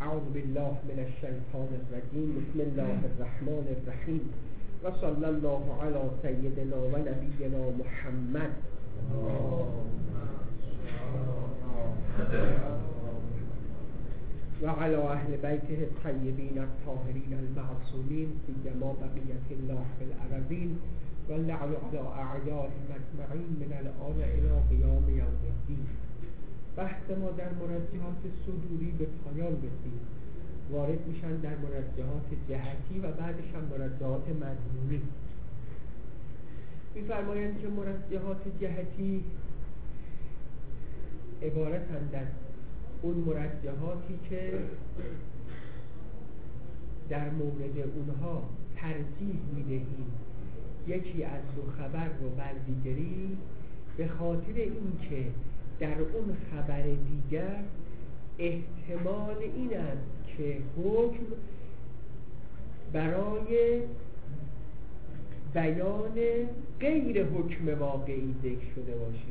اعوذ بالله من الشیطان الرجیم. بسم الله الرحمن الرحیم و صلی الله علی سیدنا و نبینا محمد و علی اهل بیته الطیبین الطاهرین المعصومین سیما بقیة الله فی الارضین و اللعن علی اعیائهم اجمعین من الآن الی قیام یوم الدین. بحث ما در مرجحات صدوری به پایان رسید. وارد میشن در مرجحات جهتی و بعدش هم مرجحات مضمونی. میفرمایند که مرجحات جهتی عبارتند از اون مرجحاتی که در مورد اونها ترجیح میدهیم یکی از دو خبر رو بر دیگری به خاطر اینکه در اون خبر دیگر احتمال این است که حکم برای بیان غیر حکم واقعی ذکر شده باشه.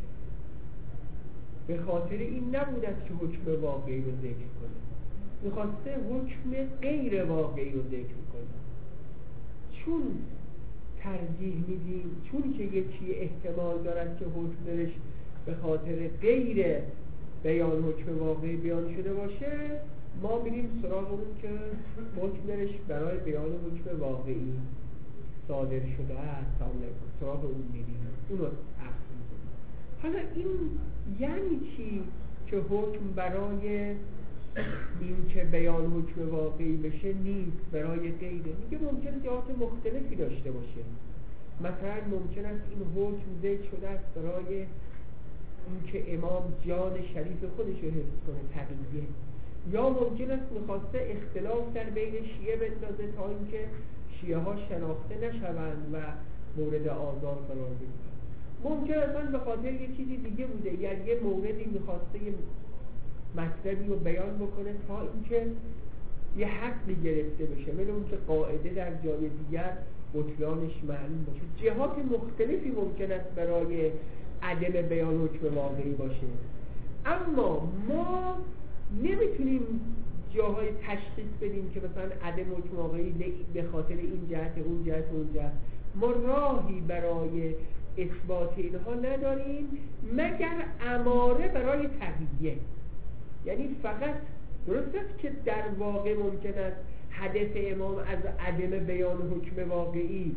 به خاطر این نبود است که حکم واقعی رو ذکر کنه، میخواسته حکم غیر واقعی رو ذکر کنه. چون ترجیح میدیم، چون که یکی احتمال دارد که حکم درش به خاطر غیر بیان حکم واقعی بیان شده باشه، ما میریم سراغ اون که حکم درش برای بیان حکم واقعی صادر شده است، سراغ اون میریم، اون رو عقل میکنیم. حالا این یعنی چی که حکم برای این که بیان حکم واقعی بشه نیست، برای غیره؟ میگه ممکنه جهات مختلفی داشته باشه. مثلا ممکن است این حکم ذکر شده است برای اینکه امام جان شریف خودش رو حفظ کنه، تقیه، یا ممکن است میخواسته اختلاف در بین شیعه بندازه تا اینکه شیعه ها شناخته نشوند و مورد آزار قرار بگیرن. ممکن است به خاطر یه چیزی دیگه بوده، یعنی یه موردی میخواسته یه مطلبی رو بیان بکنه تا اینکه یه حقی گرفته بشه، مثل اون که قاعده در جای دیگر بطلانش معلوم باشه. جهات مختلفی ممکن است برای عدم بیان حکم واقعی باشه، اما ما نمیتونیم جاهای تشخیص بدیم که مثلا عدم حکم واقعی به خاطر این جهت اون جهت اون جهت. ما راهی برای اثبات اینها نداریم مگر اماره برای تقیه. یعنی فقط درست است که در واقع ممکن است حدث امام از عدم بیان حکم واقعی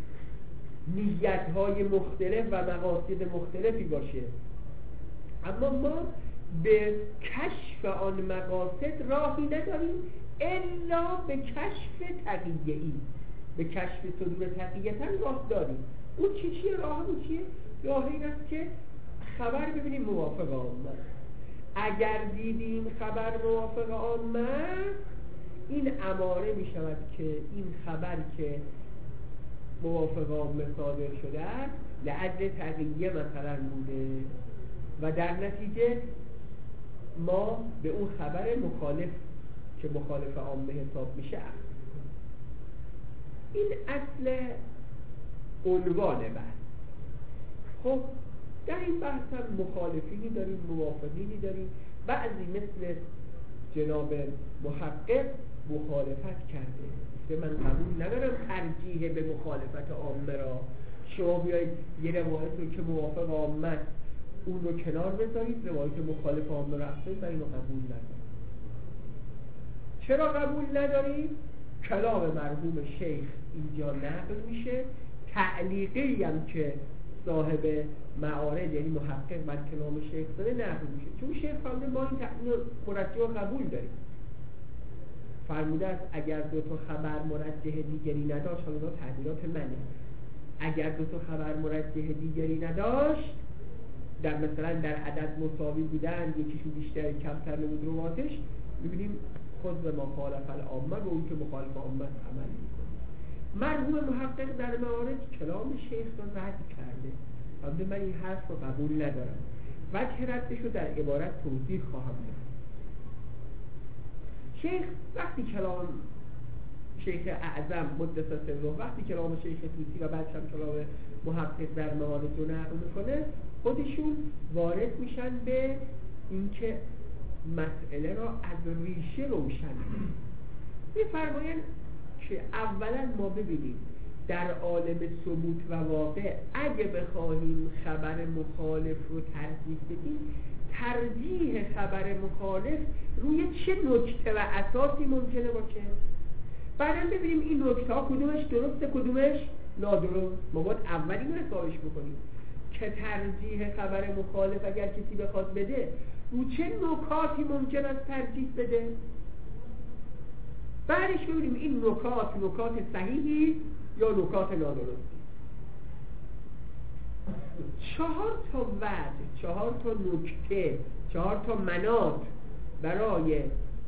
نیت‌های مختلف و مقاصد مختلفی باشه، اما ما به کشف آن مقاصد راهی نداریم الا به کشف تقیه‌ای. به کشف صدور تقیه‌تن راه داریم. اون چیه؟ راه اون چیه؟ راه این است که خبر ببینیم موافق عامه. اگر دیدیم خبر موافق عامه، این اماره می شود که این خبر که موافق عامه صادر شده است لعل تقیه مثلا بوده و در نتیجه ما به اون خبر مخالف که مخالف عامه حساب میشه. این اصل عنوان بحث. خب در این بحث هم مخالفینی داریم، موافقینی داریم. بعضی مثل جناب محقق مخالفت کرده، که من قبول ندارم ترجیح به مخالفت عامه را. شما بیایید یه روایت رو که موافق عامه اون رو کنار بذارید، روایت مخالف عامه رو افزایید، من اینو قبول ندارم. چرا قبول ندارید؟ کلام مرحوم شیخ اینجا نقل میشه، تعلیقی هم که صاحب معارض یعنی محقق بر کلام شیخ داره نقل میشه. چون شیخ فرموده ما این مرجح قبول داریم. فرموده است اگر دو تا خبر مرجح دیگری نداشت، حالا تعبیرات منه، اگر دو تا خبر مرجح دیگری نداشت، در مثلا در عدد مساوی بودن، یکیشون بیشتر کمتر نمود رواتش، میبینیم خود به مخالف العامه به اون که مخالف عامه عمل میکنه. مرحوم محقق در معارض کلام شیخ رو رد کرده. البته من این حرف رو قبول ندارم. وجه ردش رو در عبارت توضیح خواهم داد. شیخ وقتی کلام شیخ اعظم مدث سره وقتی کلام شیخ طوسی و بعدش هم کلام محقق در معارض رو نقل میکنه، خودشون وارد میشن به اینکه مسئله را از ریشه روشن کنیم. می‌فرمایند که اولا ما ببینیم در عالم ثبوت و واقع اگه بخواهیم خبر مخالف رو ترجیح بدیم، ترجیح خبر مخالف روی چه نکته و اساسی ممکنه باشه؟ بعدم ببینیم این نکته ها کدومش درسته کدومش نادرست. ما باید اول این رو حسابش بکنیم که ترجیح خبر مخالف اگر کسی بخواد بده رو چه نکاتی ممکن است ترجیح بده، بعدش ببینیم این نکات صحیحی یا نکات نادرستی. 4 تا وجه، 4 تا نکته، 4 تا مناط برای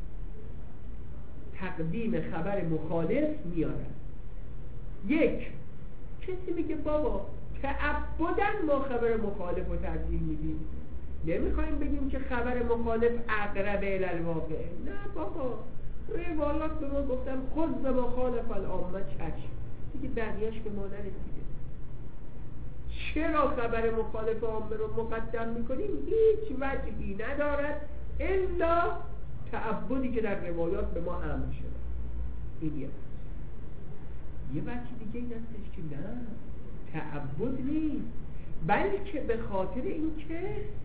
تقدیم خبر مخالف میارن. 1، کسی میگه بابا تعبداً ما خبر مخالف رو ترجیح میدیم، نمیخوایم بگیم که خبر مخالف اقرب الی الواقع. نه بابا، روایات به ما گفتن خود به مخالف العامه چشم، دیگه بقیهش به ما نرسیده. چرا خبر مخالف عامه رو مقدم میکنیم؟ هیچ وجهی ندارد الا تعبدی که در روایات به ما امر شده. این یه وجه دیگه این هستش که نه، تعبد نیست، بلکه به خاطر اینکه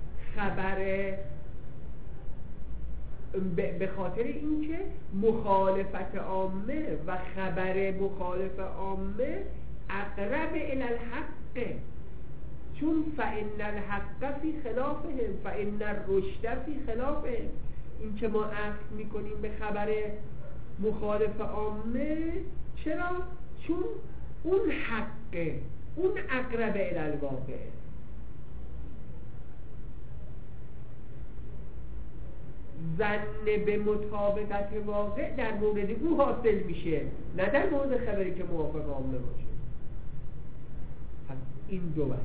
مخالفت عامه و خبر مخالف عامه اقرب الی الحق، چون فإن الحق فی خلافهم فإن الرشد فی خلافهم. این که ما عقد میکنیم به خبر مخالف عامه، چرا؟ چون اون حقه، اون اقرب الی الواقع. ظن به مطابقت واقع در مورد او حاصل میشه، نه در مورد خبری که موافق عامه باشه. پس این دو وجه.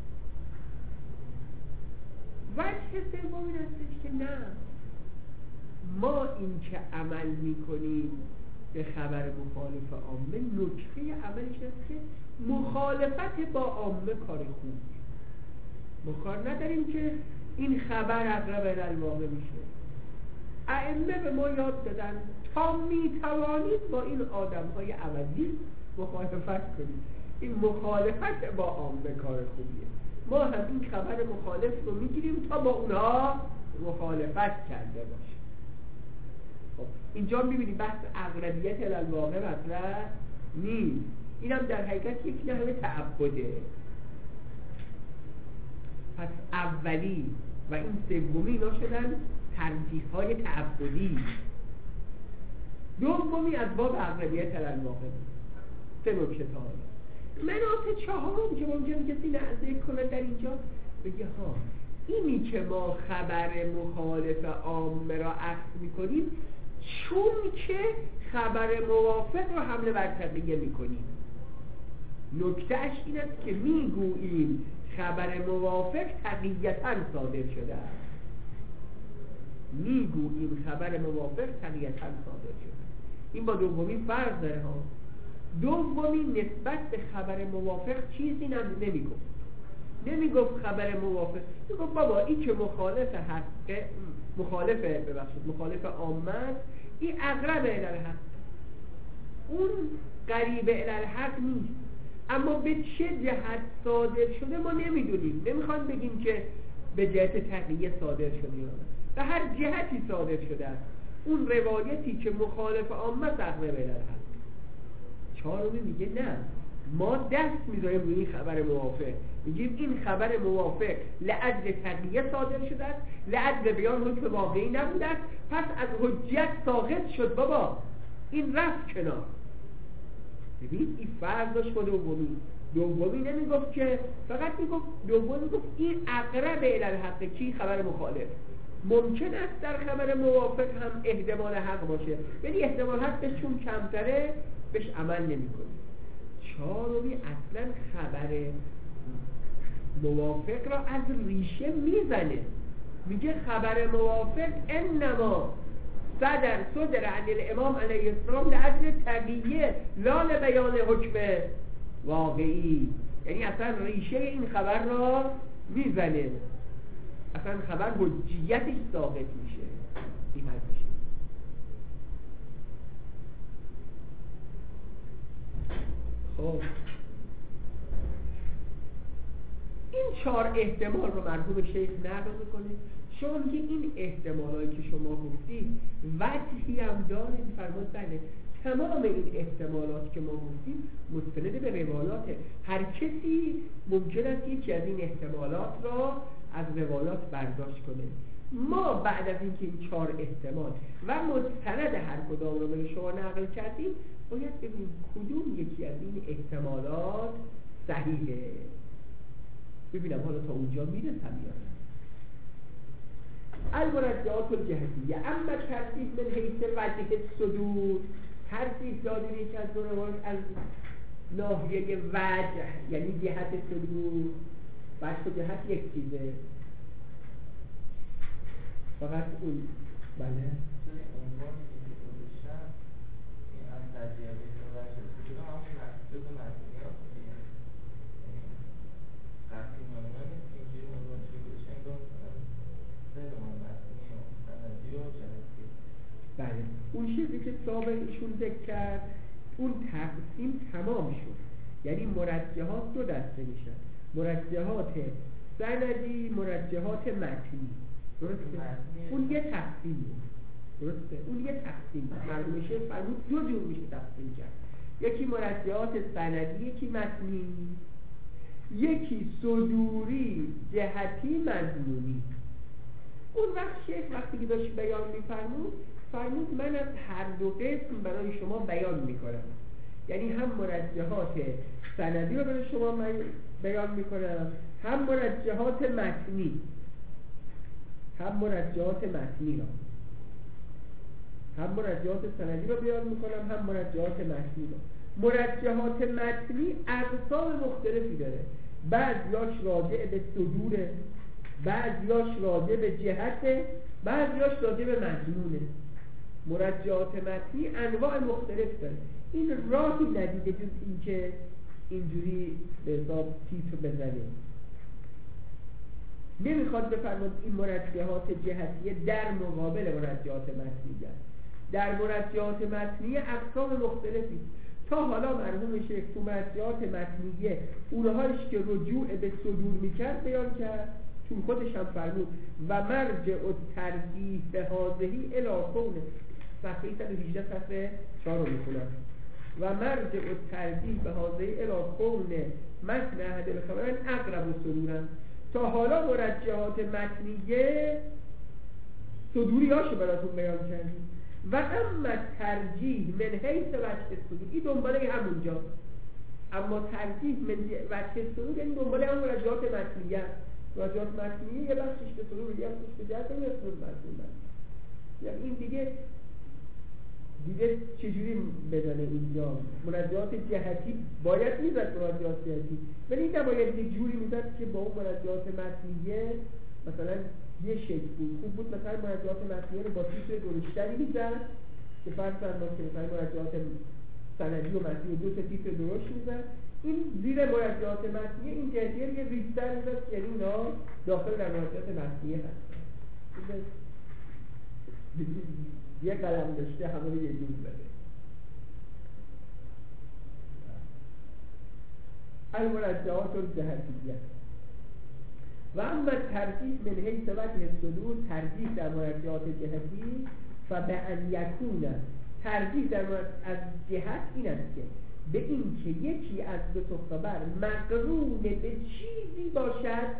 وجه سوم این هستش که نه، ما این که عمل میکنیم به خبر مخالف عامه، نکته عملش هست که مخالفت با عامه کار خوبیه. ما کار نداریم که این خبر اقرب الی الواقع میشه. ائمه به ما یاد دادن تا میتوانید با این آدم‌های عوضی مخالفت کنید. این مخالفت با عامه کار خوبیه. ما هم این خبر مخالف رو میگیریم تا با اونها مخالفت کرده باشیم. خب اینجا میبینی بحث اقربیت الی الواقع مطرح نیست، اینم در حقیقت یک نحوه تعبده. پس اولی و این سومی اینا شدن ترجیح‌های تعبدی. دومی از باب اقربیت الی الواقع. 3 نکته تا مناط چهارم که ممکنه کسی نزدیک کنه در اینجا بگه ها، اینی که ما خبر مخالف عامه را اخذ میکنیم چون که خبر موافق رو حمله بر تقیه میکنیم. نکتهش این است که میگوییم خبر موافق تقییتاً صادر شده است. میگوییم خبر موافق تقییتاً صادر شده. این با دومی فرق داره ها. دومی نسبت به خبر موافق چیزی نمیگفت خبر موافق، میگفت بابا این که مخالف عامه، این اقرب الی الحق، اون قریب الی الحق نیست. اما به چه جهت صادر شده ما نمیدونیم، نمیخوان بگیم که به جهت تقیه صادر شده یا نه، به هر جهتی صادر شده است اون روایتی که مخالف عامه اقرب الی الحق. چهارمی میگه نه، ما دست میذاریم روی این خبر موافق، میگیم این خبر موافق لأجل تقیه صادر شده است، لأجل بیان حکم واقعی نبوده است، پس از حجیت ساقط شد بابا، این رفت کنار. ببین این فرق داشت با دومی نمیگفت که فقط دومی میگفت این اقرب الی الحق، کی خبر مخالف. ممکن است در خبر موافق هم احتمال حق باشه، ولی احتمال حقش چون کمتره بهش عمل نمی‌کنه. چهارمی اصلا خبر موافق را از ریشه میزنه، میگه خبر موافق انما صدر عن الامام علیه السلام لأجل تقیه لا لبیان حکم واقعی. یعنی اصلا ریشه این خبر را میزنه، اصلا خبر حجیتش ساقط میشه. تقصی حل بشه. خب این 4 احتمال رو مرحوم شیخ نقل میکنه. شما میگه این احتمالایی که شما گفتید وجهی هم داره؟ فرمود بله، تمام این احتمالات که ما گفتیم مستند به روایاته. هر کسی ممکن است یکی از این احتمالات را از روایات برداشت کنه. ما بعد از اینکه این 4 احتمال و مستند هر کدام رو به شما نقل کردیم باید ببینیم کدوم یکی از این احتمالات صحیحه. ببینم حالا تا اونجا میرسم یا نه. المرجعات الجهتیه اما ترتیب من حیث وجه الصدور، ترتیب دادن یکی از دو روایت از ناحیه وجه یعنی جهت صدور. وجه و جهت یک چیزه، فقط اون بله بله اون چیزی که سابق ایشون ذکر کرد اون تقسیم تمام شد. یعنی مرجحات 2 دسته میشن، مرجحات سندی، مرجحات متنی. درسته؟ اون یه تقسیم بود. درسته؟ اون یه تقسیم مرحوم میشه فرمود 2 جور میشه تقسیم کرد. یکی مرجحات سندی، یکی متنی، یکی صدوری، جهتی، مضمونی. اون وقت شیخ وقتی که داشت بیان فرمود من از هر 2 قسم برای شما بیان میکنم. یعنی هم مرجحات سندی رو برای شما بیان میکنم، هم مرجحات متنی، هم مرجحات سندی رو بیان میکنم، هم مرجحات متنی رو. مرجحات متنی اقسام مختلفی داره، بعضیاش راجع به صدوره، بعضیاش راجع به جهته، بعضیاش راجع به مضمونه. مرجحات متنی انواع مختلف داره. این راهی ندیده جز این که اینجوری به حساب تیتر بزنه. نمیخواد بفرماد این مرجحات جهتیه در مقابل مرجحات متنیه. در مرجحات متنیه اقسام مختلفی. تا حالا مرحوم شیخ تو مرجحات متنیه اونهایش که رجوع به صدور میکرد بیان کرد، چون خودش هم فرمود و مرجع الترجیح به هذهی الی کونه، صفحه 118 صفحه 4 رو میخونم. و مرجع الترجیح به هذهی الی کونه متن احد الخبرین اقرب صدورا. تا حالا مرجحات متنیه صدوری هاشو براتون بیان کردیم و اما ترجیح من حیث وجه صدور این دنباله همونجا. اما ترجیح من وجه صدور یعنی دنباله همون مرجحات متنیه. مرجحات متنیه یه بخشش به صدور، یه بخشش به جهت، یه بخشش به متن. یعنی این دیگه چجوری بدانه اینجا مرجحات جهتی باید میزد مرجحات جهتی، ولی نباید یه جوری میزد که با اون مرجحات متنیه مثلا یه شکل بود. خوب بود مثلا مرجحات متنیه رو با تیتر درشتری میزد که فرض فرمایید که مثلا مرجحات سندی و متنی 2 تیتر درشت میزد. این زیر مرجحات متنیه این جهتیه رو یه ریشتر میزد، یعنی اینا داخل در مرجحات متنیه هست. یه قلم داشته همه رو یه جور بده. المرجحات الجهتیه و اما ترجیح من حیث وجه صدور، ترجیح در مرجحات جهتی فبأن یکون، ترجیح در از جهت این است که به این که یکی از 2 خبر مقرون به چیزی باشد،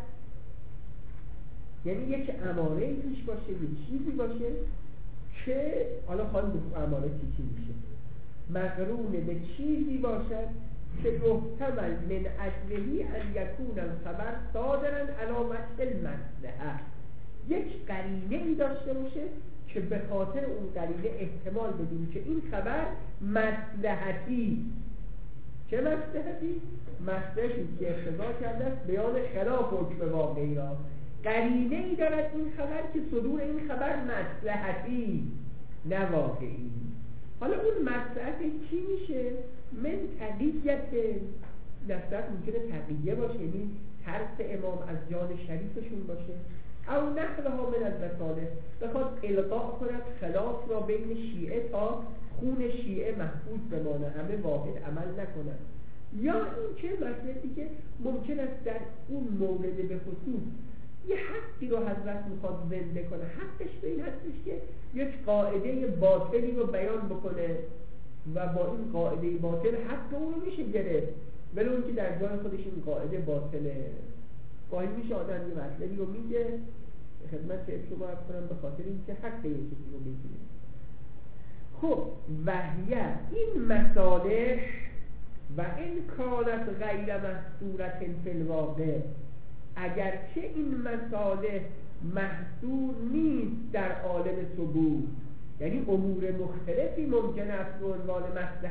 یعنی یک اماره توش باشه، یک چیزی باشه که حالا خواهیم گفت اماره چی میشه. مقرون به چیزی باشد که محتمل من اجلهی ان یکون الخبر صادرا علی وجه المصلحه، یک قرینه ای داشته باشه که به خاطر اون قرینه احتمال بدیم که این خبر مصلحتی. چه مصلحتی؟ مصلحتی که اقتضا کرده است بیان خلاف حکم واقعی را. قرینه ای دارد این خبر که صدور این خبر مصلحتی نه واقعی. حالا اون مصلحت چی میشه؟ من تقییت مصلحت ممکنه تقییه باشه، یعنی ترس امام از جان شریفشون باشه، او نحوها من المصالح، بخواد القاء کند خلاف را بین شیعه تا خون شیعه محفوظ بمانه، همه واحد عمل نکنند. یا این چه مسئله که ممکن است در اون مورد به خصوص یه حقی رو حضرت میخواد زنده کنه، حقش به این هستش که یک قاعده باطلی رو بیان بکنه و با این قاعده باطل حق اون رو میشه گرفت، ولی اون که در جای خودش این قاعده باطله. گاهی میشه آدم یه مطلبی رو میگه خدمت شما عرض کنم به خاطر اینکه حق یه چیزی رو بگیره. خب وحیه این مصالح و این کانت غیر محصورت فی الواقع، اگرچه این مصالح محصور نیست در عالم ثبوت، یعنی امور مختلفی ممکن است به عنوان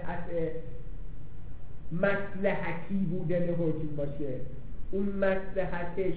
مصلحتی بودن حکم باشه، اون مصلحتش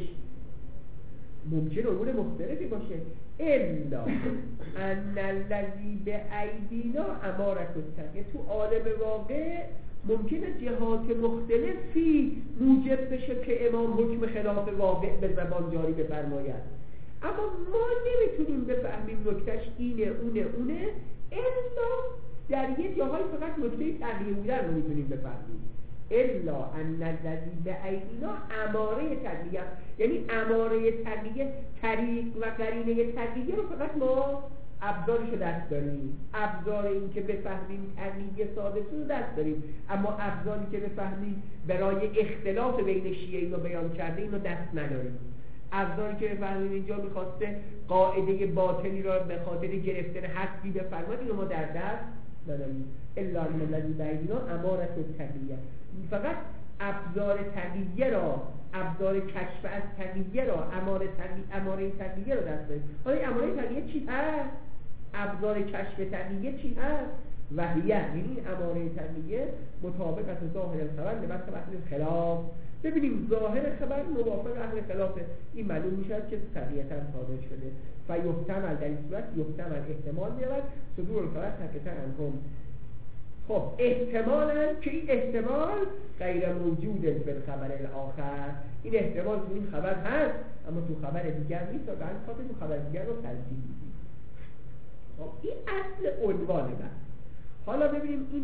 ممکن امور مختلفی باشه. الا ان الذی بایدینا امارت التقیه، تو عالم واقع ممکنه جهات مختلفی موجب بشه که امام حکم خلاف واقع به زبان جاری بفرماید، اما ما نمیتونیم بفهمیم نکتهش اینه اونه الا در یه جاهای فقط نکته تغییر بودن رو میتونیم بفهمیم. الا ان الذی بایدینا اماره تقیه، یعنی اماره تقیه، طریق و قرینه تقیه رو فقط ما ابزارشو دست داریم، ابزار این که بفهمیم تقیه ثابت رو دست داریم، اما ابزاری که بفهمیم برای اختلاف بین شیعه اینو بیان کرده اینو دست نداریم، ابزاری که بفهمیم اینجا میخواسته قاعده باطلی را به خاطر گرفتن حقی بفرماید اینو ما در دست نداریم. الا ان الذی بایدینا اماره تقیه، فقط ابزار تقیه را، ابزار کشف از تقیه را، اماره تقیه را دست داریم. حالا اماره تقیه چی هست؟ ابزار کشف تقیه چی هست؟ وحیه، یعنی اماره تقیه مطابقت ظاهر الخبر لبس اهل خلاف. ببینیم ظاهر خبر موافق اهل خلافه، این معلوم میشه که تقییتا ثابت شده. فیحتمل، در این صورت یحتمل احتمال میاد صدور الخبر تقییتا انهم. خب احتمالاً که این احتمال غیر موجود فی الخبر الاخر، این احتمال تو این خبر هست اما تو خبر دیگر نیست و بعد خاطر تو خبر دیگر رو ترجیح میدیم. خب این اصل عنوان بحث. حالا ببینیم این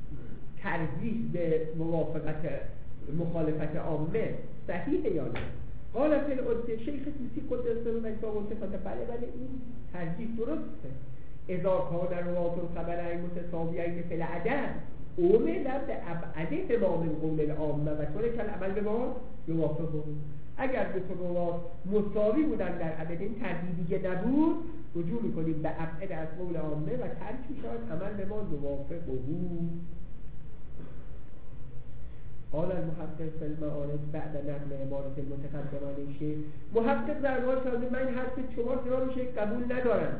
ترجیح به موافقت مخالفت عامه صحیحه یا نه. قال فی العده، شیخ طوسی قدس سره نگفته بله این ترجیح درسته. اذا کان روات الخبرین متساویین فی العدد اومد به ابعد ما من قول العامه و ترک العمل به ما یوافقه. اگر دو تا روات مساوی بودن در عدد، این تردیدی نبود، رجوع میکنیم به ابعد از قول عامه و ترک میشود عمل به ما یوافقه. قال المحقق فی المعارف بعد نقل عبارت المتقدمان شیخ، محقق در مورد فرمود من این حرف شما جناب شیخ قبول ندارم.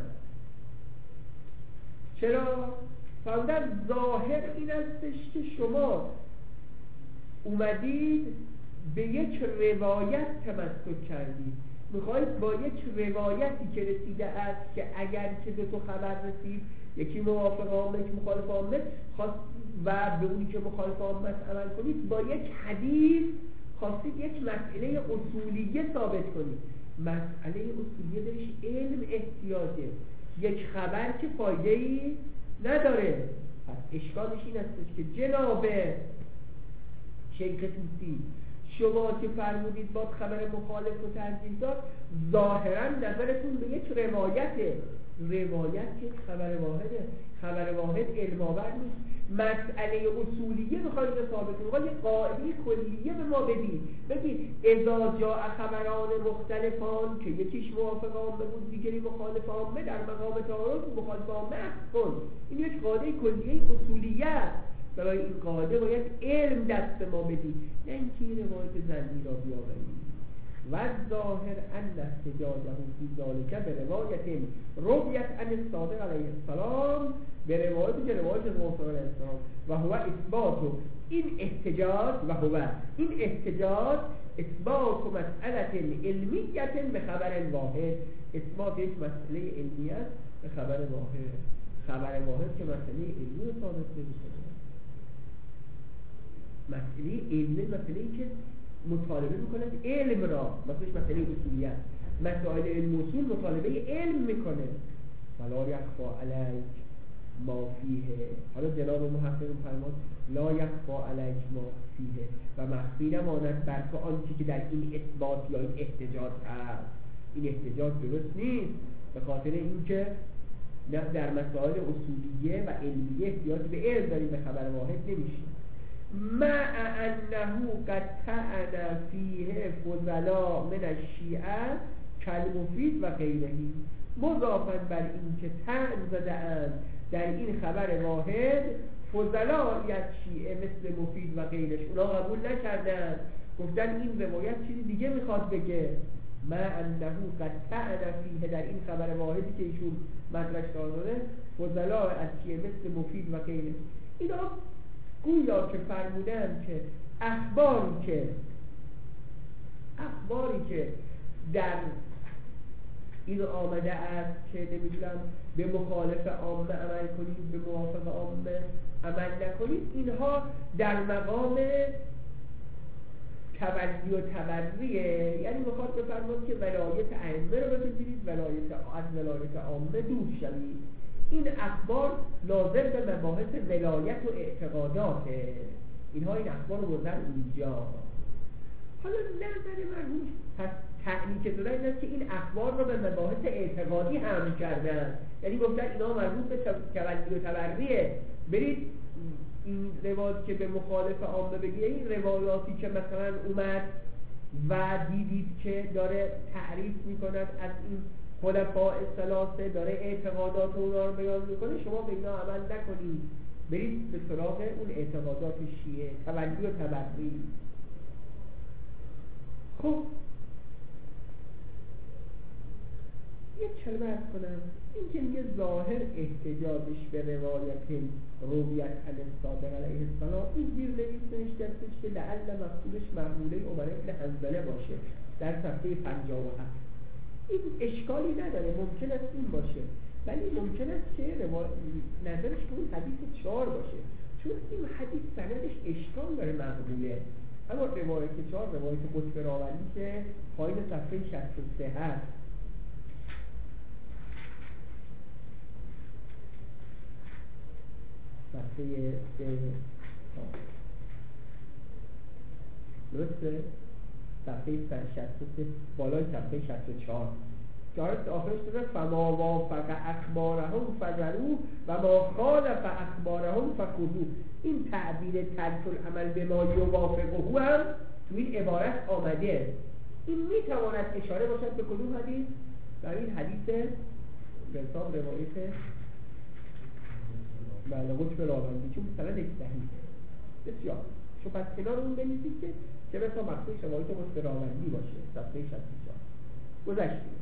چرا؟ فرمودن ظاهر این استش که شما اومدید به یک روایت تمسک کردید، میخواید با یک روایتی که رسیده است که اگر که دو تا خبر رسید، یکی موافق عامه یکی مخالف عامه، خواست و به اونی که مخالف عامه عمل کنید، با یک حدیث خواستید یک مسئله اصولیه ثابت کنید. مسئله اصولیه درش علم احتیاجه، یک خبر که فایده‌ای نداره. پس اشکالش این است که جناب شیخ طوسی شما که فرمودید با خبر مخالف رو ترجیح داد، ظاهرا نظرتون به یک روایته، روایت که خبر واحده، خبر واحد علم آور نیست. مسئله اصولیه بخواید ثابت کنید، بخواید قاعده کلیه به ما بگید اذا جاء خبران مختلفان که یکیش موافق عامه بود دیگری مخالف عامه، در مقام تعارض مخالف عامه کن. این یک قاعده کلیه اصولیه است. برای این قاعده باید علم دست ما بدید، نه اینکه روایت زنی را بیاورید. و ظاهر ان احتجاجه فی ذلک به روایت رویت عن الصادق علیه السلام، به روایتی که روایت موافق علیه السلام و هو اثبات این احتجاج و هو این احتجاج اثبات مسئله علمیت به خبر واحد، اثبات یک مسئله علمی است به خبر واحد. خبر واحد که مسئله علمی رو ثابت نمی‌کنه، مسئله علمی مسئله‌ای که مطالبه میکنند علم را، مثلا مسئله اصولیت مسائل علم اصول مطالبه علم میکنه. ولا یخفا علیک ما فیه. حالا جناب محقق فرمان لا یخفا علیک ما فیه و مخفی نماند بر تو آنچه که در این اثبات یا این احتجاج هست. این احتجاج درست نیست به خاطر اینکه نه در مسائل اصولیه و علمیه احتیاج به علم داریم، به خبر واحد نمیشه. مع انه قد طعن فیه فضلا من الشیعه کالمفید و غیرهی، مضافاً بر این که طعن زده‌اند در این خبر واحد فضلایی از شیعه مثل مفید و غیرش، اونا قبول نکردن، گفتن این روایت چیزی دیگه میخواد بگه. ما انه قد طعن فیه، در این خبر واحدی که ایشون مدرک داره فضلا از شیعه مثل مفید و غیرش. اینا گویا که فرمودن که اخباری که در این آمده است که نمیدونم به مخالف عامه عمل کنید، به موافق عامه عمل نکنید، اینها در مقام تولی و تبریه، یعنی میخواد بفرماد که ولایت ائمه رو بپذیرید، از ولایت عامه دور شوید. این اخبار ناظر به مباحث ولایت و اعتقاداته. اینها این اخبار رو بردن اونجا. حالا نظر مرحوم پس تعنی که دادن این است که این اخبار رو به مباحث اعتقادی حمل کردن، یعنی گفتن اینا مربوط به تولی و تبریه، برید این روایت که به مخالف عامه بگیه، این روایاتی که مثلا اومد و دیدید که داره تعریف میکند از این خلفاء الثلاثه، داره اعتقادات اونا رو بیان میکنه، شما به اینا عمل نکنید، برید به سراغ اون اعتقادات شیعه، تولی و تبری. خب یک کلمه ارز کنم، این که میگه ظاهر احتجاجش به روایت رویت عن الصادق علیه السلام، این زیر نویس نوشته‌اش که لعل مقصودش محموله عمر بن حنظله باشه در صفحه 57. این اشکالی نداره، ممکن است این باشه، ولی ممکن است که نظرش که اون حدیث 4 باشه، چون این حدیث سندش اشکال داره مقبوله. اما روایت 4 روایت قطب راوندی که پایین صفحه 63 هست، صفحه 3 درسته؟ صفحه 63 بالای صفحه 64 جارت آخرش داره فما وافق اخبارهم فذروا و ما خالف اخبارهم فخذوا. این تعبیر ترک العمل به ما یوافقه هم تو این عبارت آمده. این میتواند اشاره باشد به کدوم حدیث؟ در این حدیث به حساب روایت بله قطب راوندی، چون مثلا یک صحیح بسیار شو پس کنار اون بنویسید که چه بسا مقصود روایت قطب راوندی باشه. صفحه 64 گذشتیم.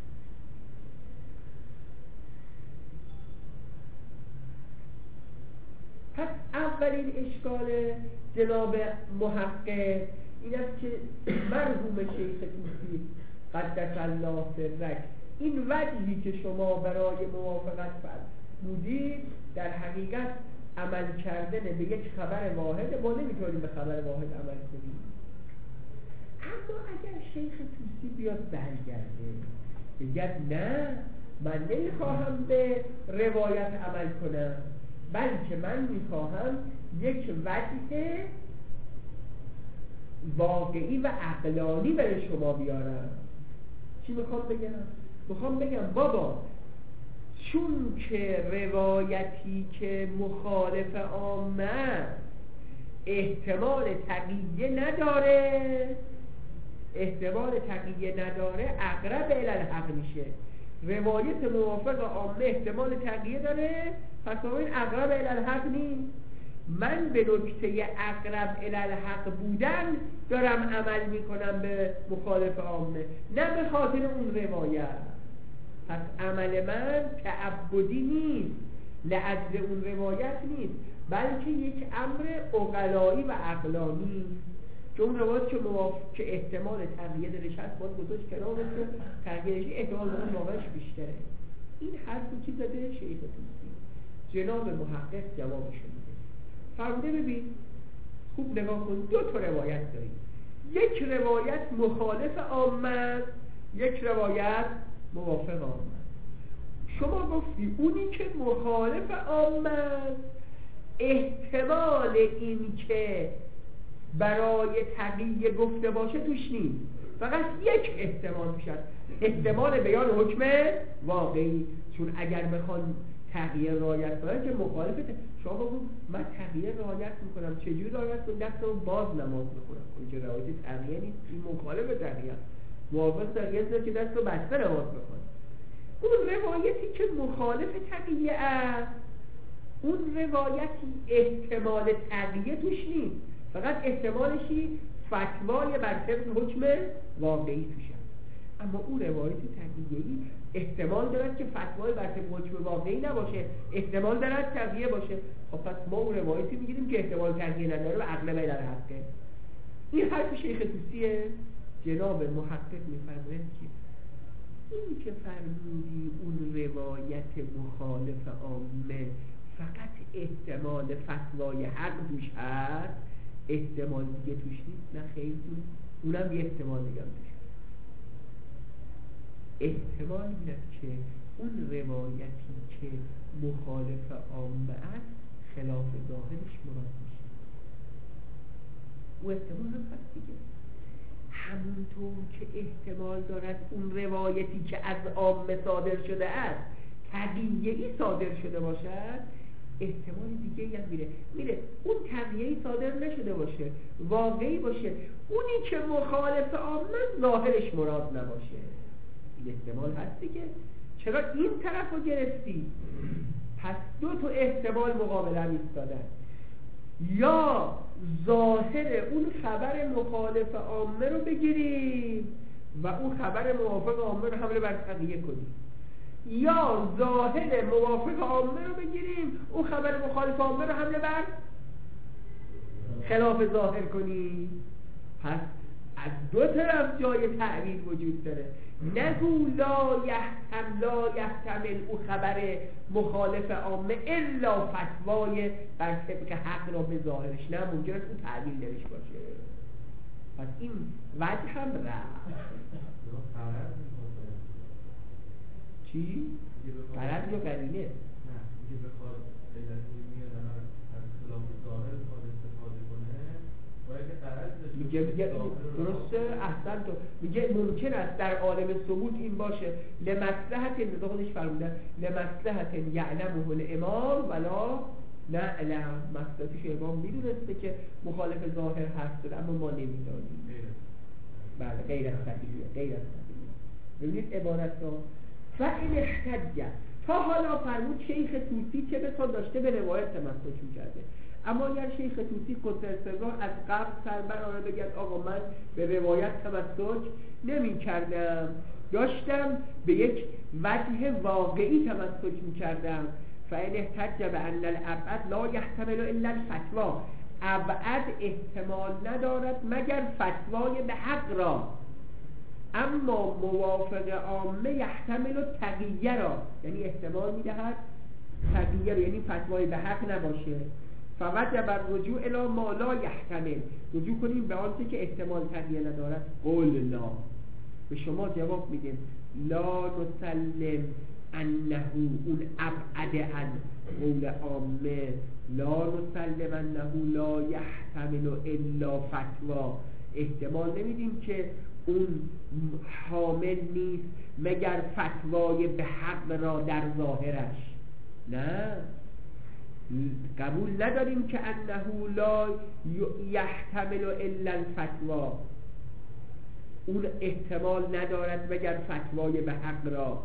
پس اولین اشکال جناب محقق این است که مرحوم شیخ طوسی قدس الله سرک این وجهی که شما برای موافقت فرمودید در حقیقت عمل کردن به یک خبر واحد، ما نمیتونیم به خبر واحد عمل کنیم. اما اگر شیخ طوسی بیاد برگرده بگه نه من نمیخواهم به روایت عمل کنم، بلکه من میخواهم یک وجه واقعی و عقلانی برای شما بیارم. چی میخوام بگم؟ میخوام بگم بابا چون که روایتی که مخالف عامه احتمال تقیه نداره اقرب الی الحق میشه. روایت موافق عامه احتمال تقیه داره، پس این اقرب الی الحق نیست. من به نکته اقرب الی الحق بودن دارم عمل میکنم به مخالف عامه، نه به خاطر اون روایت. پس عمل من تعبدی نیست، لأجل اون روایت نیست، بلکه یک امر عقلایی و عقلانی. چون روایت که احتمال تغییر درش هست باید گذاشت کنار، که تغییرش احتمال اون واقعش بیشتره. این حرفی که زده شیخ طوسی، جناب محقق جوابش میده. فرموده ببین خوب نگاه کن، 2 تا روایت داریم. یک روایت مخالف عامه یک روایت موافق عامه. شما گفتی اونی که مخالف عامه است احتمال این که برای تقیه گفته باشه توش نیست، فقط یک احتمال توش هست، احتمال بیان حکم واقعی. چون اگر بخوان تقیه رعایت کنن که مخالفته. شما بگو من تقیه رعایت میکنم، چجوری رعایت کنم؟ دست رو باز نماز میخونم. اون که رعایت تقیه نیست، این مخالف تقیه است. موافق تقیه است که دست رو بسته نماز بخونه. اون روایتی که مخالف تقیه است، اون روایتی احتمال تقیه توش نیست، فقط احتمالشی فتوای بر طبق حکم واقعی توش هست. اما اون روایت تقیه‌ای احتمال دارد که فتوای بر طبق حکم واقعی نباشه، احتمال دارد تقیه باشه. خب پس ما اون روایتی میگیریم که احتمال تقیه نداره و عقل بلر حقه. این حرف شیخ طوسیه. جناب محقق میفرمایند که این که فرمودی اون روایت مخالف عامه فقط احتمال فتوای حق توش هست، احتمال دیگه توش نیست. نه خیلی اونم یه احتمال دیگه توش هست. احتمال این است که اون روایتی که مخالف عامه است خلاف ظاهرش مراد میشه. او احتمال هم هست دیگه. همونطور که احتمال دارد اون روایتی که از عامه صادر شده است تقیه‌ای صادر شده باشد، احتمال دیگه هم میره اون تقیه‌ای صادر نشده باشه، واقعی باشه، اونی که مخالف عامه ظاهرش مراد نباشه. این احتمال هست دیگه. چرا این طرف رو گرفتی؟ پس دو تا احتمال مقابل هم ایستادن. یا ظاهر اون خبر مخالف عامه رو بگیریم و اون خبر موافق عامه رو حمله بر تقیه کنیم، یا ظاهر موافق عامه رو بگیریم اون خبر مخالف عامه رو حمله بر خلاف ظاهر کنیم. پس از دو طرف جای تعبیر وجود داره. نگو لا یحتمل او خبر مخالف عامه الا فتوای بر طبق حق را به ظاهرش، نه ممکن است اون تعبیر درش باشه. پس این وجه هم رفت. چی؟ غرض یا قرینه؟ نه اینکه بخواد علتی میاد از خلاف ظاهر بخواد استفاده کنه باید که غرض میگه درسته. احسن تو میگه ممکن است در عالم ثبوت این باشه لمصلحت نظام خودش فرمودن لمصلحت یعلمه الامام ولا نعلم. مصلحتش امام میدونسته که مخالف ظاهر حرف زده اما ما نمیدانیم. بله غیر از طبیعیه. ببینید عبارت رو فإن احتج، تا حالا فرمود شیخ طوسی چه بسا داشته به روایت تمسک می‌کرده، اما اگر شیخ طوسی قدس سرگاه از قبل سر براره بگید آقا من به روایت تمسک نمی کردم، داشتم به یک وجه واقعی تمسک می کردم. فإن احتج بأن الأبعد لا يحتمل إلا الفتوى، ابعد احتمال ندارد مگر فتوای به حق را، اما موافق عامه یحتمل تقیه را، یعنی احتمال میدهد تقیه را، یعنی فتوای به حق نباشه. فوجب الرجوع الی ما لا یحتمل، رجوع کنیم به آنچه که احتمال تقیه ندارد. قلنا، به شما جواب میدیم لا نسلم انه اون ابعد عن قول عامه، لا نسلم انه لا یحتمل الا فتوا، احتمال نمیدیم که اون حامل نیست مگر فتوای به حق را در ظاهرش. نه، قبول نداریم که انه لا یحتمل الا الفتوا، اون احتمال ندارد مگر فتوای به حق را.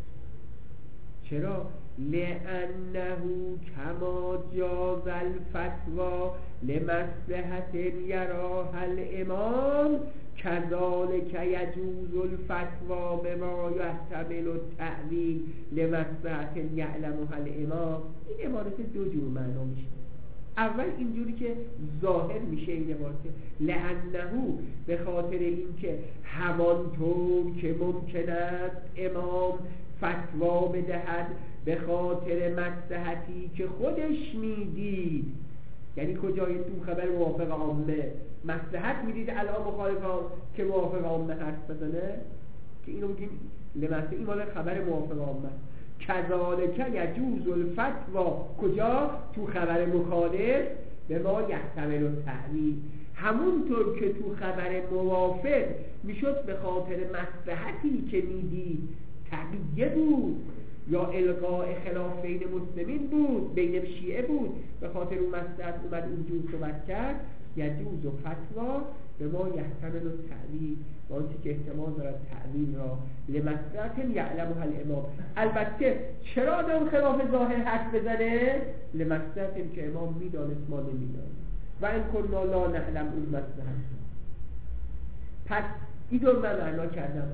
چرا؟ لأنه کما جاز الفتوا لمصلحة یراها الامام کذالک یجوز الفتوا بما یحتمل التأویل لمصلحة یعلمها الامام. این عبارت دو جور معنا میشه. اول اینجوری که ظاهر میشه این عبارت لأنه، به خاطر اینکه همانطور که ممکن است امام فتوا بدهد به خاطر مصلحتی که خودش میدید، یعنی کجای تو خبر موافق عامه مصلحت میدید الان مخالف که موافق عامه حرف بزنه، که اینو بگیم لمسه این مال خبر موافق عامه. کذالک یجوز الفتوا کجا؟ تو خبر مخالف به ما یحتمل التأویل، همونطور که تو خبر موافق میشد به خاطر مصلحتی که میدید تقیه بود یا القاء خلاف بین مسلمین بود، بین شیعه بود، به خاطر اون مصلحت اومد اونجور صحبت کرد. یجوز و فتوا به ما یحتمل التأویل، با آنچه که احتمال دارد تأویل را، لمصلحت یعلمها الامام. البته چرا آدم خلاف ظاهر حرف بزنه؟ لمصلحتی که امام میدانست ما نمیدانیم و این کنا لا نعلم اون مصلحت. پس اینو من معنا کردم،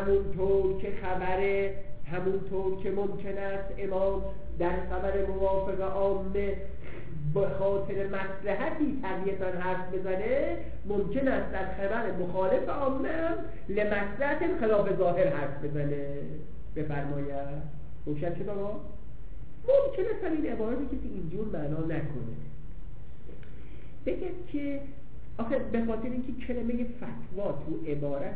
همونطور که ممکن است امام در خبر موافق عامه به خاطر مصلحتی طبیعتاً حرف بزنه، ممکن است در خبر مخالف عامه هم لمصلحت خلاف ظاهر حرف بزنه. بفرماید روشن شد آقا؟ ممکن است این عبارتی کسی اینجور معنا نکنه، بگه که آخه به خاطر اینکه کلمه فتوا تو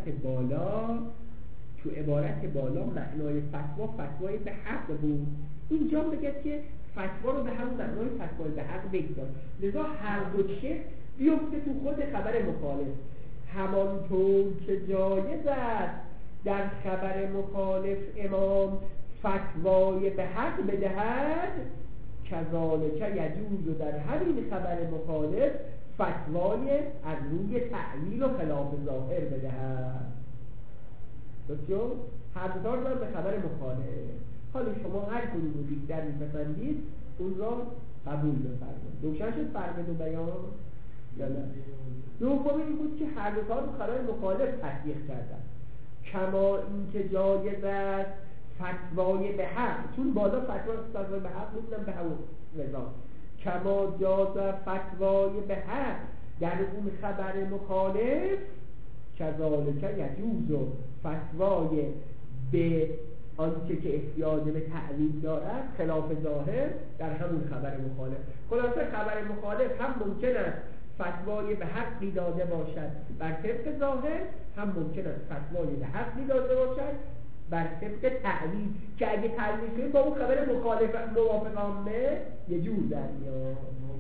عبارت بالا معنای فتوای به حق بود، اینجا بگه که فتوا رو به همون معنای فتوای به حق بگذار، لذا هر دو چه بیفته تو خود خبر مخالف. همانطور که جایز است در خبر مخالف امام فتوای به حق بدهد، کذالک یجوز در همین خبر مخالف فتوای از روی تأویل و خلاف ظاهر بدهد. بسیار هر دو دارم به خبر مخالف. حالا شما هر کنیم رو بیشتر میپسندید اون را قبول بفرمایید. روشن شد فرق دو بیان؟ یا نه؟ دوم این بود که هر دو تا رو خبر مخالف تصدیق کردن، کما اینکه جایز است فتوای به حق، چون بالا فتوای به حق بودن به همون رضا، کما جاز فتوای به حق در اون خبر مخالف، کذالک یجوز و فتوای به آنچه که احتیاج به تعویل دارد خلاف ظاهر در همون خبر مخالف. خلاصه خبر مخالف هم ممکن است فتوای به حقی داده باشد بر طبق ظاهر، هم ممکن است فتوای به حقی داده باشد بر طبق تعویل، که اگه تعویل کنید با اون خبر مخالف موافق عامه یه جور در میاد.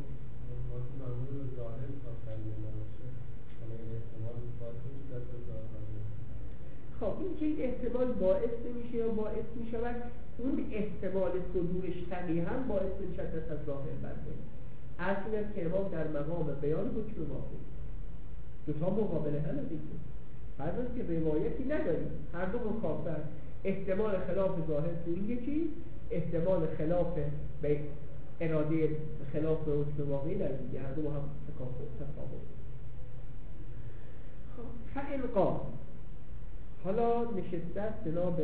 خب این که این احتمال باعث نمیشه یا باعث میشود اون احتمال صدورش صحیحاً باعث نمیشه از ظاهر برده. اصل است که امام در مقام بیان حکم واقعی دو تا مقابل هم دیگه، فرض است که روایتی نداریم، هر دو مکافر، احتمال خلاف ظاهر تو این یکی، احتمال خلاف به اراده خلاف به حکم واقعی در دیگه، هر دو هم تفاوت. خب فعل قام حالا نشسته است جناب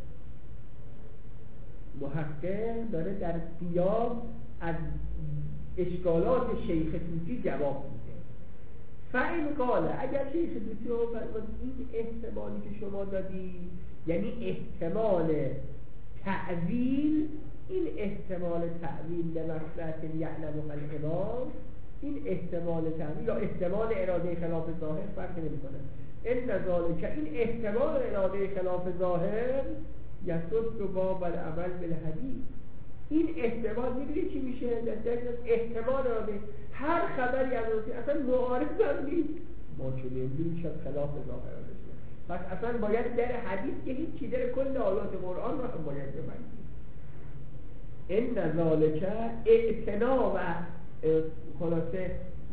محقق داره در سیاق از اشکالات شیخ طوسی جواب میده. فعل قاله اگر شیخ طوسی رو این احتمالی که شما دادی، یعنی احتمال تعویل، این احتمال تعویل لمصلحت یعلمها الامام، این احتمال تعویل یا احتمال اراده خلاف ظاهر فرق نمیکنه. این ذالک این احتمال اراده خلاف ظاهر یسد باب العمل بالحدیث. این احتمال میدونی چی میشه؟ احتمال اراده هر خبری از اصلا معارض هم نیست، ما چه نمیدونیم شد خلاف ظاهر بشه، پس اصلا باید در حدیث که هیچی در کل آیات قرآن رو هم باید ببینیم. این ذالک اعتنا و خلاصه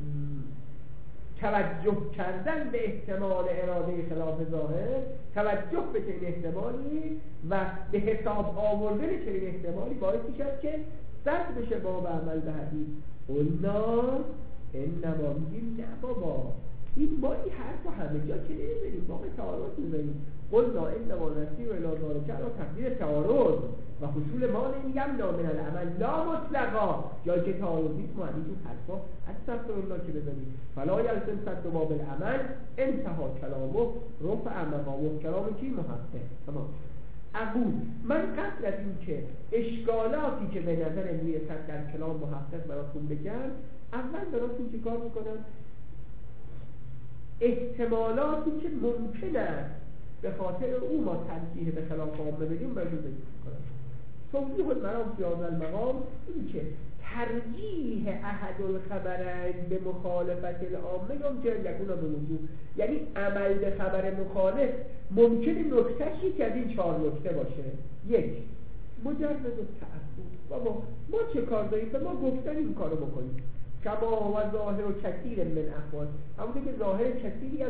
توجه کردن به احتمال اراده خلاف ظاهر، توجه به چنین احتمالی و به حساب آوردن چنین احتمالی باعث میشد که سرد بشه باب عمل به حدیث. قلنا انما میگیم نه بابا، این ما این حرف رو همه جا که نمیزنیم، ما به تعارض میزنیم. قلنا انما نسیر و الازار کرد و تقدیر تعارض و حصول ما نمیگم نامن العمل لا مطلقا، یا که تعارضیت ما همین تو حرفا استغفر الله که بزنیم فلا یلزم صد باب العمل انتها کلامه رفع مقامه. کلامه کی؟ محقق. تمام. اقول من قبل از این که اشکالاتی که به نظر میرسد در کلام محقق براتون بگم، اول براتون چه کار میکنم؟ احتمالاتی که ممکن است به خاطر او ما ترجیح به خلاف عامه بدیم برشون ذکر میکنم. توضیح المرام فی هذا المقام این که ترجیح احد الخبرین به مخالفت العامه یمکن یکون به وجوه، یعنی عمل به خبر مخالف ممکنه نکته‌ش یکی از این 4 نکته باشه. 1 مجرد التعبد، ما چه کار داریم؟ به ما گفتن این کارو بکنیم. کما و ظاهر و کثیر من اخبار، همونطور که ظاهر کثیری از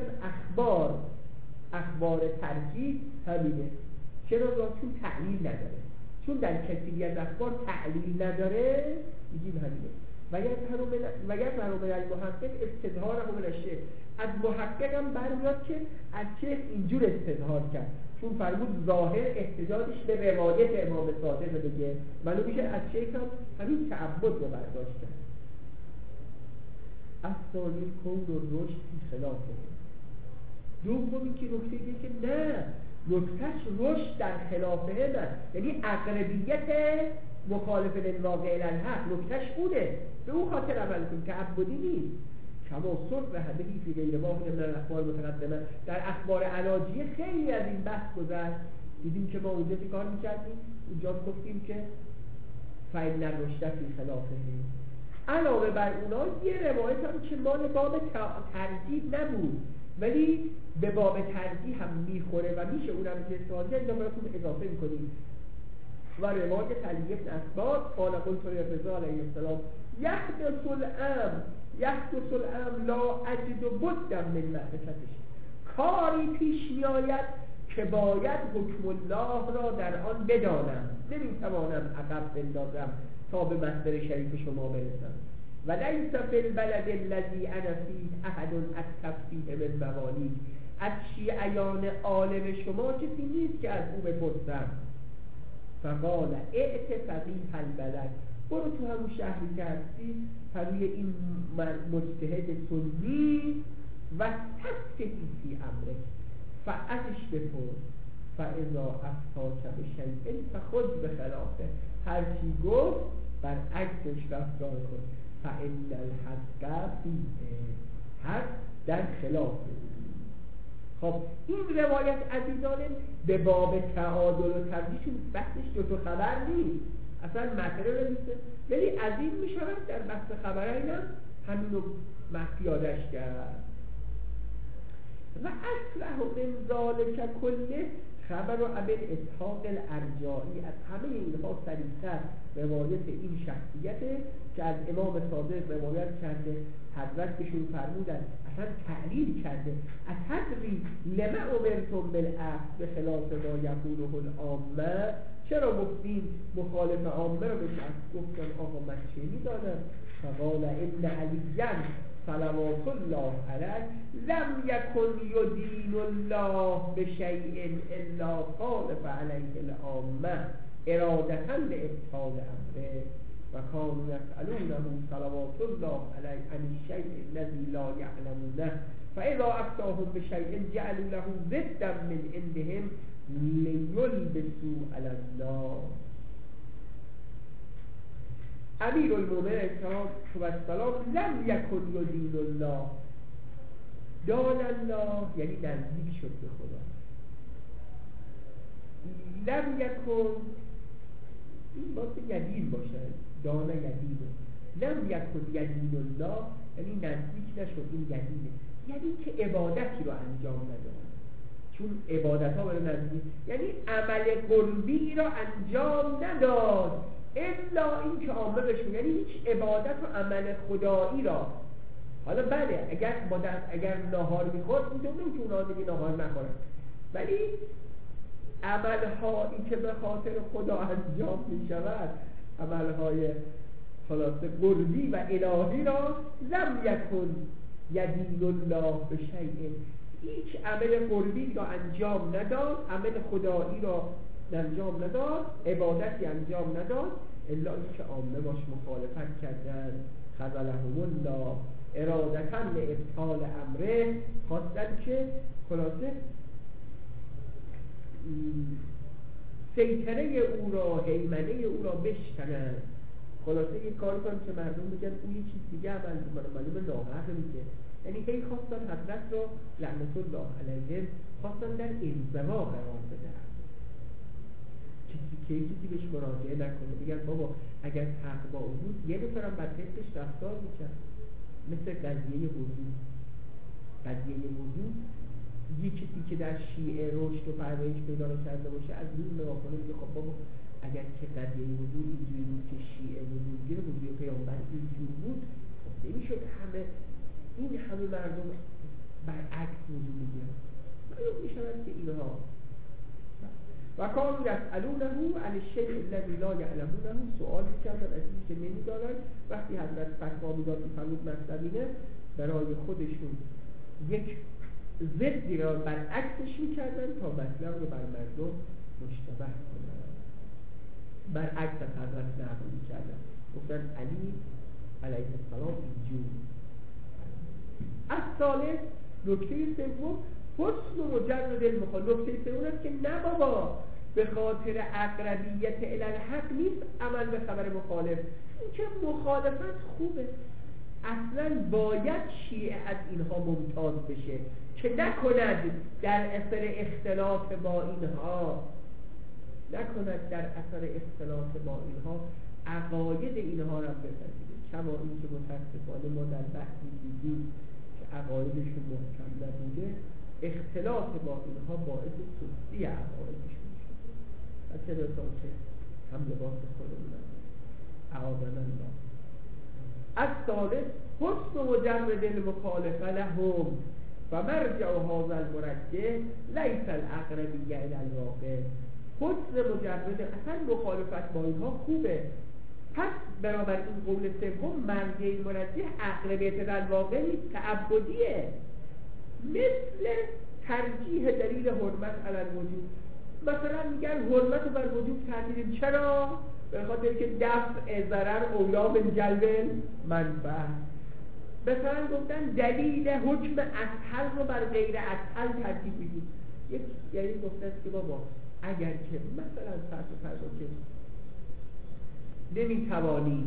اخبار ترجیح همینه. چرا؟ چون تعلیل نداره، چون در کثیری از اخبار تعلیل نداره میگیم همینه. و یظهر من المحقق استظهاره من الشیخ، از محقق هم برمیاد که از شیخ اینجور استظهار کرد، چون فرمود ظاهر احتجاجش به روایت امام صادق بگه، معلوم میشه از شیخ هم همین تعبد رو برداشت کرد. اصلی کون و رشد خلافه. دومی که نکته دیگه که نه، نکتهش رشد در خلافه نه، یعنی اقربیت مخالف للواقع الالحق، نکتهش اونه، به اون خاطر عمل کن، تعبدی نیست. کما صرف هدهی فی غیر واحد من الاخبار متقدمه، در اخبار علاجیه خیلی از این بحث گذشت، دیدیم که ما اونجا چه کار میکردیم؟ اونجا گفتیم که فإن الرشد فی خلافه. علاوه بر اونا یه روایت هم که مال باب ترجیح نبود ولی به باب ترجیح هم میخوره و میشه اونم که استفاده اینجا براتون اضافه میکنیم. و روایت علی بن اسباد قال قلت للرضا علیه السلام یحدث الامر لا اجد بدا من معرفتش، کاری پیش میآید که باید حکم الله را در آن بدانم، نمیتوانم عقب بندازم تا به مصدر شریف شما برسم. و لیس فی البلد الذی انا فیه احد اکتب فیه من موالی، از شیعیان عالم شما کسی نیست که از او بپرسم. فقال ائت فقیه البلد، برو تو همون شهری که هستی پروی این مجتهد سنی و تفتهی فی امره، فازش بپرس، فاذا افتاک بشیء فخذ بخلافه، هر چی گفت برعکسش رفتار کن. فإن الحق فیه، حق در خلافه. خب این روایت عزیزان به باب تعادل و ترجیحشون بحثش دو خبر نیست، اصلا مطرح نیست، ولی عزیز میشود در بحث خبرین هم همینو پیادش کرد. و اصلح من ذالک کله خبر و ابن اسحاق الارجائی، از همه اینها سریعتر روایت این شخصیته که از امام صادق روایت کرده، حضرت بهشون فرمودن، اصلا تعلیل کرده، اتدری لما امرتم بالعهد به خلاف ما یقوله العامه، چرا گفتین مخالف عامه رو بشن؟ گفتن آقا من چه میدانم؟ فقال ان علیاً صلوات الله علیه لم یکن یدین الله بشیء الا خالف علیه العامه ارادةً لابطال امره و کانوا یسألونه صلوات الله علیه عن الشیء الذی لا یعلمونه فاذا افتاهم بشیء جعلوا له ضدا من عندهم لیلبسوا علی الله. امیر المؤمنین و السلام لم یکن یدین الله، دان الله یعنی نزدیک شد به خدا، لم یکن این باید یدین باشه، دان یدینه، لم یکن یدین الله یعنی نزدیک نشد، این یدینه یعنی که عبادتی رو انجام نداد، چون عبادت ها برای نزدیک یعنی عمل قربی را انجام نداد الا این که عامه بشون، یعنی هیچ عبادت و عمل خدایی را، حالا بله اگر ناهار میخورد میدونم که اونا دیگه ناهار نخورن، ولی عملهایی که به خاطر خدا انجام میشود، عملهای خلاصه قربی و الهی را لم یکن یدین الله بشیء، هیچ عمل قربی را انجام نداد، عمل خدایی را انجام نداد، عبادتی انجام نداد الا اینکه عامه باش مخالفت کردن. خذلهم الله ارادةً لابطال امره، خواستن که خلاصه سیطره او را، هیمنه او را بشکنن، خلاصه یک کار کنن که مردم بگن اون یه چیز دیگه عمل میکنه، معلومه ناحق میگه، یعنی هی خواستن حضرت رو لعنت الله علیه خواستن در انزوا قرار بدن، کسی بهش مراجعه نکنه، بگن بابا اگر حق با او بود یه نفرم بر طبقش رفتار میکرد. مثل قضیه وضو یه کسی که در شیعه رشد و پرورش پیدا کرده باشه از این نگاه کنه میگه خب بابا اگر که قضیه وضو اینجوری بود که شیعه وضو گیره وضو پیامبر اینجوری بود، خب نمیشد همه مردم برعکس وضو میگیرن. معلوم میشود که اینها و کانو یسألونه عن الشیء الذی لا یعلمونه، سؤال میکردن از چیزی که نمیدانن. وقتی حضرت فتوا میداد میفرمود مطلبینه، برای خودشون یک ضدی را برعکسش میکردن تا مطلب رو بر مردم مشتبه کنن، برعکس از حضرت نقل میکردن. گفتن علی علیه السلام اینجور. از ثالث نکته سوم حسن و مجرد المخالف. نکته سوم است که نه بابا به خاطر اقربیت الالحق نیست عمل به خبر مخالف، این که مخالفت خوبه، اصلا باید شیعه از اینها ممتاز بشه که نکند در اثر اختلاف با اینها عقاید اینها را بپذیره. کما این که متاسفانه ما در بحثی دیدیم که عقایدشون محکم نبوده، اختلاف با اینها باعث سستی عقایدشون شده و چه رسان که هم لباس خودمون اعاذنا الله. از ثالث حسن مجرد المخالفه لهم و مرجع هذا المرجع لیس الاقربیه الی الواقع. حسن مجرد اصلا مخالفت با اینها خوبه، پس برابر این قول سوم مرجع مرجع اقربیت در واقع نیست، تعبدیه، مثل ترجیح دلیل حرمت علی الوجوب. مثلا میگن حرمت رو بر وجوب ترجیح. چرا؟ به خاطر که دفع ضرر اولا من جلب منفعه. مثلا گفتن دلیل حکم اسهل رو بر غیر اسهل ترجیح میدید. یعنی گفتن که بابا اگر که مثلا فرض که نمیتوانی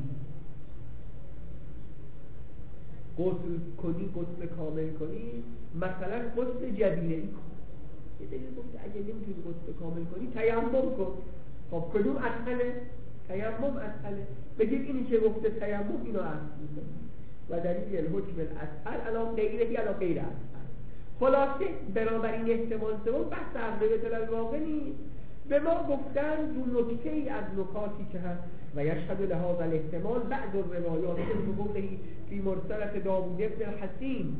غسل کامل کنی، مثلا غسل جبینه‌ای کن. یه دلیل گفته اگه نمیتونی غسل کامل کنی تیمم کن. خب کدوم اسهله؟ تیمم اسهله. بگید اینی که گفته تیمم اینو اصل میکنی و دلیل الحکم الاسهل علی غیره علی غیر اسهل. خلاصه بنابراین احتمال سوم بحث اقربیت الواقع نیست. به ما گفتن دو نکته ای از نکاتی که هست و یشهد لهذا الاحتمال بعض الروایات به قوله فی مرسلت داوود ابن الحسین،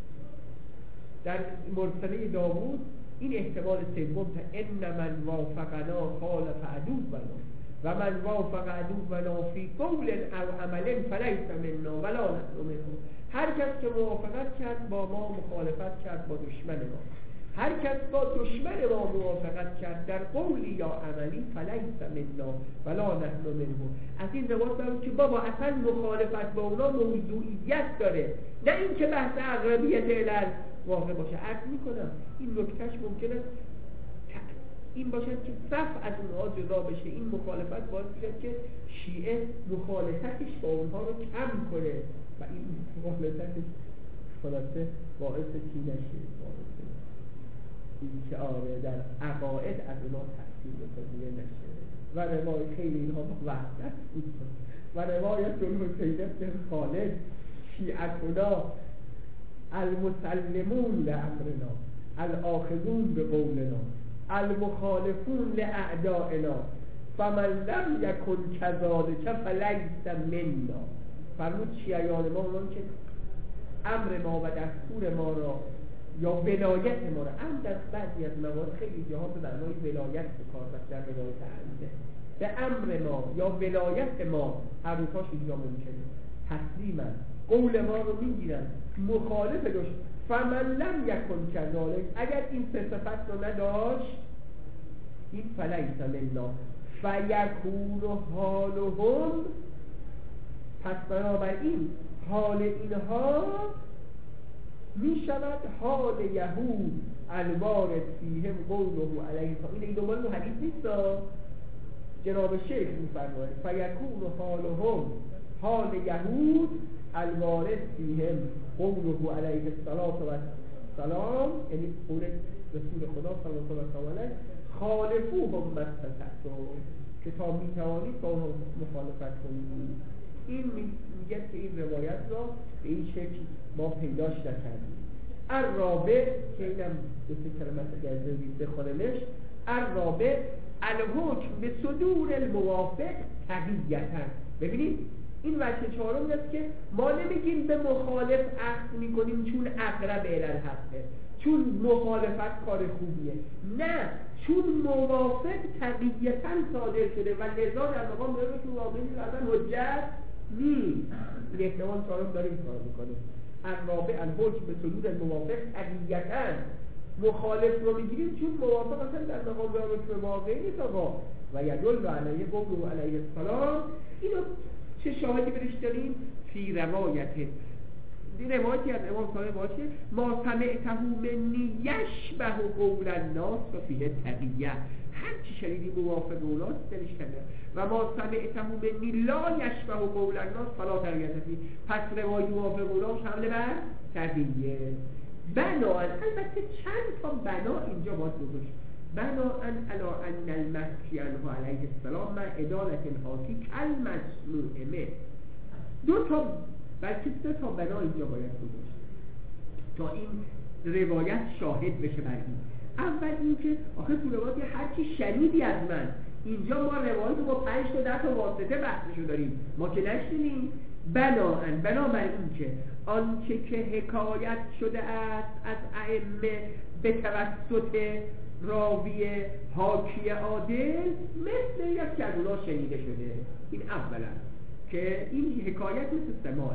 در مرسله داوود این احتمال سوم تا ان من وافقنا خالف عدونا و من وافق عدونا فی قول او عمل فلیس منا ولا نحن منه. هر کس که موافقت کرد با ما مخالفت کرد با دشمن ما، هر کس با دشمن ما موافقت کرد در قولی یا عملی فلیس منا ولا نحن منه. از این روایت دارم که بابا اصلا مخالفت با اونا موضوعیت داره، نه این که بحث اقربیت الال واقع باشه. عرض میکنم این نکتهش ممکنه این باشد که صف از اونها جدا بشه. این مخالفت باعث میشه که شیعه مخالفتش با اونها رو کم کنه و این مخالفتش خلاصه باعث چی نشه، این که آره در عقاید از اونا تأثیر بپذیره نشه. و روایت خیلی اینها با وحدت بود و روایت الحسین بن خالد شیعتنا المسلمون لامرنا الاخذون بقولنا المخالفون لاعدائنا فمن لم یکن کذالک فلیس منا. فرمود شیعیان ما اونان که امر ما و دستور ما را یا ولایت ما را، در بعضی از موارد خیلی جاها به معنای ولایت بکار در روایت حمزه، به امر ما یا ولایت ما هر دوتاش اینجا ممکنه، تسلیما قول ما رو میگیرن، مخالف داشت. فمن لم یکن کذالک، اگر این صفت رو نداشت، این فلیس منا فیکون حالهم، پس بنابراین حال اینها می شود حال یهود الوارد فیهم قوله علیه. این دنبال اون حدیث نیست، جناب شیخ می فرماید فیکون حالهم حال یهود الوارد فیهم قوله علیه السلام، یعنی قول رسول خدا صلی الله علیه و خالفوهم ما استطعتم، که تا میتوانید با اونها مخالفت کنید. این میگه که این روایت را به این شکل ما پیداش نکردیم. الرابع که اینم دو سه کلمه اگر بگید بخونمش. الرابع الحکم به صدور الموافق تقییتا. ببینید این وجه چهارم است که ما نمیگیم به مخالف اخذ میکنیم چون اقرب الی الحقه، چون مخالفت کار خوبیه، نه، چون موافق تقییتا صادر شده و لذا در مقام میگه که واقعی اصلا حجت نیست. این احتمال چهارم داریم کار میکنه. الرابع الحکم به صدور الموافق تقییتا، مخالف رو میگیریم چون موافق اصلا در مقام حکم واقعی نیست آقا. و یدل علیه قوله علیه السلام، اینو چه شاهدی برش داریم؟ فی روایته، این روایتی از امام صادق باشه ما سمعته منی یشبه قول الناس و فیه تقیه، هر چی شنیدی موافق اوناست دلش کنه. و ما سمعته منی لا یشبه قول الناس فلا تقیه فیه، پس روایت موافق اوناست حمله بر تقیه. بناهن، البته چند تا بنا اینجا باید بگوش. بناهن علا ان المحکی عنه علیه السلام مع ادالت الحاکی کالمسموع منه. دو تا بلکه سه تا بنا اینجا باید بگوش تا این روایت شاهد بشه بر این. اول این که آخه تو روایت هرچی شنیدی از من، اینجا ما روایت با 5 تا 10 تا واسطه بحثشو داریم، ما که نشنیدیم. بناهن، بنابر این که آنچه که حکایت شده است از ائمه به توسط راوی حاکی عادل مثل یک که از اونا شنیده شده. این اولا که این حکایت مثل سماعه.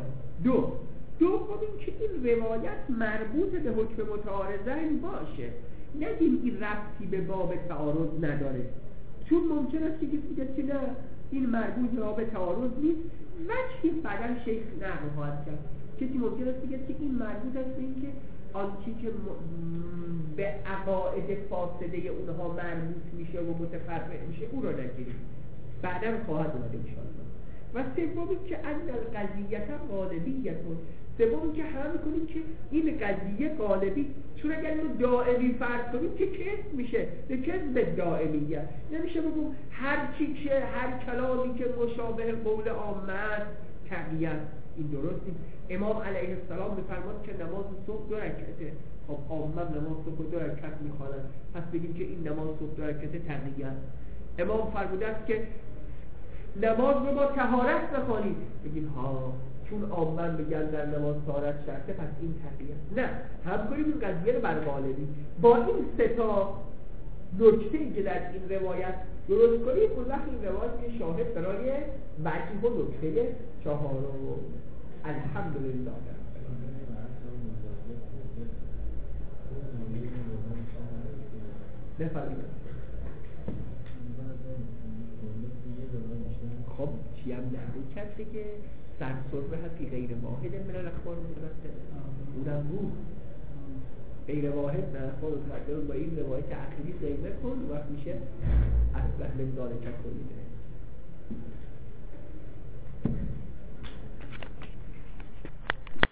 دوم این که این روایت مربوط به حکم متعارضین باشه، نگیم این ربطی به باب تعارض نداره، چون ممکن است که بگید که نه این مربوط به باب تعارض نیست، وجهی بعداً شیخ نقل خواهد کرد. کسی ممکن است بگید که این مربوط است به این که آنچه که به عقاید فاسده اونها مربوط میشه و متفرع میشه او را نگیریم، بعداً خواهد اومد انشاءالله. و سومی که ان القضیه غالبیه، سومی که هم میکنیم که این قضیه غالبی، چون اگر اینو دائمی فرض کنیم که کذب میشه، به کذب دائمیه. نمیشه بگم هر کلامی که مشابه قول عامه است تقیه. این درست نیست. امام علیه السلام میفرماد که نماز صبح 2 رکعته. خب عامه نماز صبح 2 رکعت میخوانند، پس بگیم که این نماز صبح 2 رکعته تقیه. امام فرموده است که نماز رو با طهارت بخوانید، بگیم ها چون عامه میگن در نماز طهارت شرطه پس این تقیه. نه، هم کنیم این قضیه رو بر غالبی با این 3 تا نکته‌ای که در این روایت درست کنیم، اون وقت این روایت یه شاهد برای وجه و نکته 4. الحمدلله. بفرمایید. خب چی هم نهرو کرد که سرسربه هستی غیر واحد من الاخبار متوسطه، اونم بود غیر واحد من اخبار متوسطه با این روایت اخیری زیبه کن، وقت میشه اصلا من داره که کنیده.